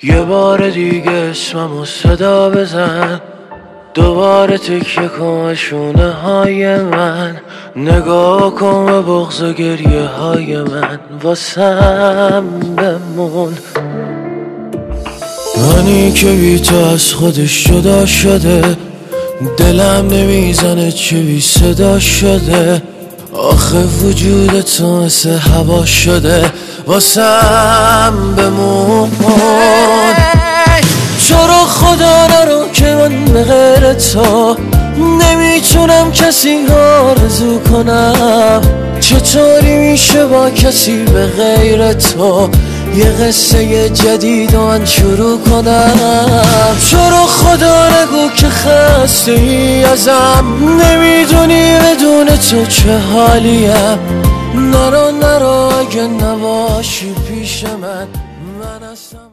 یه بار دیگه اسممو صدا بزن، دوباره تکیه کن شونه های من، نگاه کن به بغض و گریه های من واسم بمون. منی که بی تو از خودش جدا شده، دلم نمیزنه چه بی صدا شده، آخه وجود تو مثل هوا شده واسم بمون. چرا خدا نرو که من به غیر تو نمیتونم کسی آرزو کنم، چطوری میشه با کسی به غیر تو یه قصه جدید من شروع کنم. چرا خدا نگو که خسته ای ازم، نمیدونی بدون تو چه حالیم، نرو اگه نباشی پیش من.